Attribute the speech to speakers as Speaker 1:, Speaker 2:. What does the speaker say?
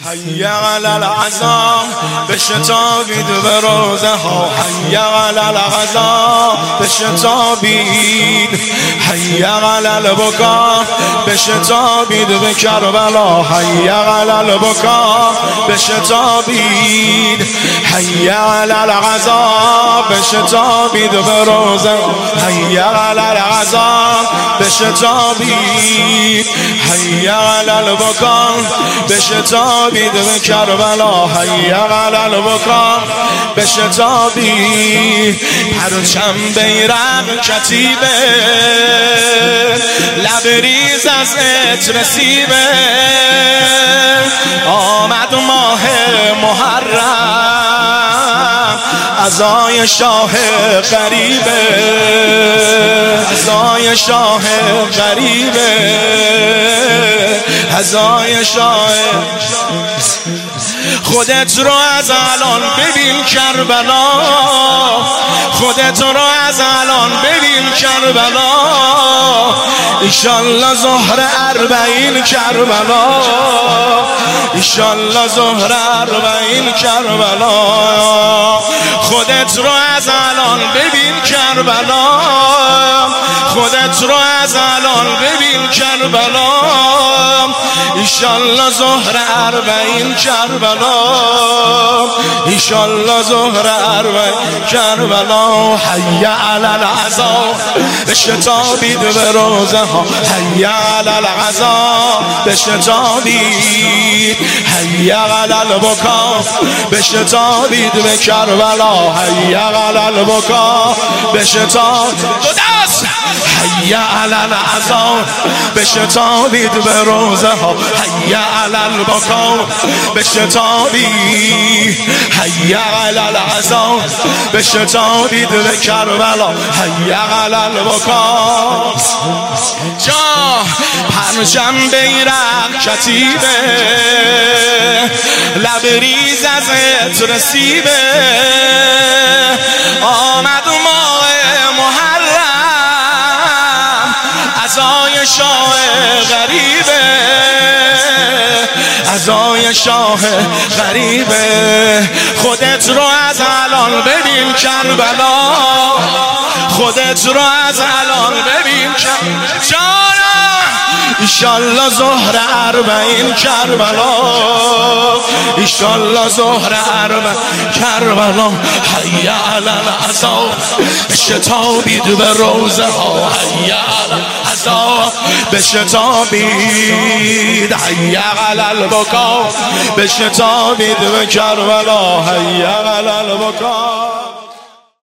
Speaker 1: حی علی العزا بشتابید به روزه ها، حی علی العزا بشتابید، حی علی البکا بشتابید به کربلا، حی علی البکا بشتابید، حی علی العزا بشتابید به روزه، حی علی العزا بشتابید، حی علی البکا بشتابید به کربلا، حی علی البکا بشتابید. پرچم بیرق کتیبه، لبریز از عطر سیبه، آمد ماه محرم، عزای شاه غریبه، عزای شاه غریبه، عزای شاه. خودت رو از الان ببین کربلا، خودت رو از الان ببین کربلا، ایشالله ظهر اربعین کربلا، ایشالله ظهر اربعین کربلا. خودت رو از الان ببین کربلا، خودت رو از الان ببین کربلا، ایشالله ظهر اربعین کربلا، ایشالله ظهر اربعین کربلا. حی علی العزا بشتابید به روزه ها، حی علی العزا بشتابید، حی علی البکا بشتابید به کربلا، حی علی البکا بشتابید. دو دست حی علی العزا بشتابید به روزه ها، حی علی البکا بشتابید، حی علی العزا بشتابید به کربلا، حی علی البکا. جا پرچم بیرق کتیبه، لبریز از عطر سیبه، آمد ماه محرم، عزای شاه غریبه، عزای شاه غریبه. خودت رو از الان ببین کربلا، خودت رو از الان ببین کربلا، ایشالله ظهر اربعین کربلا، ایشالله ظهر اربعین کربلا. حی علی العزا بشتابید به روزه ها، حی علی العزا بشتابید، حی علی البکا بشتابید به کربلا، حی علی البکا.